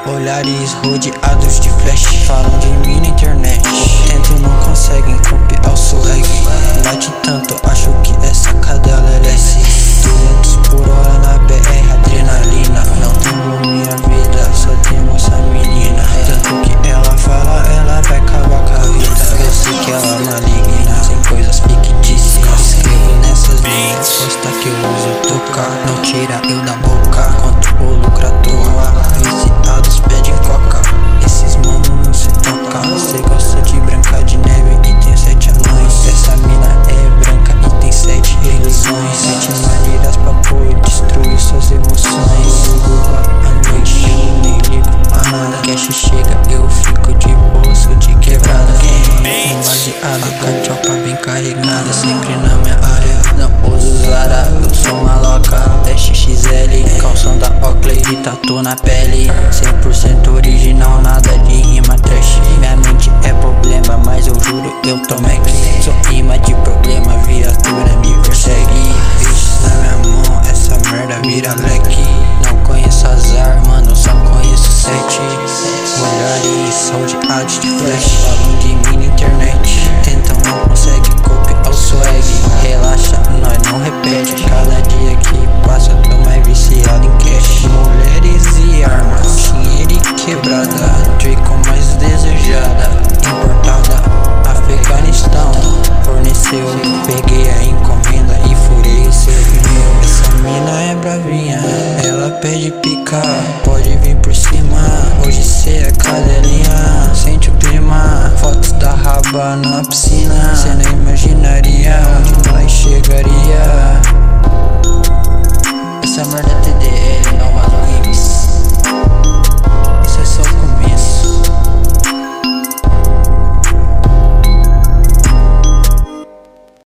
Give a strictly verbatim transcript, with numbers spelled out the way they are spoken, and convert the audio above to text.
Olhares rodeados de flash, falam de mim na internet. Tentam, não conseguem copiar o swag. Late tanto, acho que essa cadela é S. Duzentos por hora na B R, adrenalina. Não tenho minha vida, só tenho essa menina. Tanto que ela fala, ela vai acabar com a vida. Eu sei que ela é maligna, sem coisas fictícias. Escrevo nessas linhas, posta que eu uso tocar. Não tira eu da boca, quanto o lucro à toa. Viciados pedem coca, esses mano não se toca. Cê gosta de branca de neve e tem sete anões. Essa mina é branca e tem sete religiões. Sete maneiras pra pôr destruir suas emoções. Curva à noite, eu nem ligo a nada. Cash chega, eu fico de bolso de quebrada. Um baseado, cachopa bem carregada. Sempre na minha área, não uso Zara. Eu sou uma louca, X X L. Calção da Oakley e tatu na pele. Cem por cento original, nada de rima trash. Minha mente é problema, mas eu juro, eu tô max. Sou rima de problema, viatura me persegue. Bichos na minha mão, essa merda vira leque. Não conheço azar, mano, eu só conheço sete. Olhares rodeados de flash, falam de mim na internet. Tentam, não conseguem copiar o swag. Relaxa, nós não repete. Cada dia que passa, tô mais viciado em cash. Mulheres e armas, dinheiro e quebrada. Draco mais desejada, importada, Afeganistão forneceu. Peguei a encomenda e furei o seu pneu. Essa mina é bravinha, ela pede pica, pode vir por cima. Hoje cê é cadelinha, sente o clima. Fotos da raba na piscina.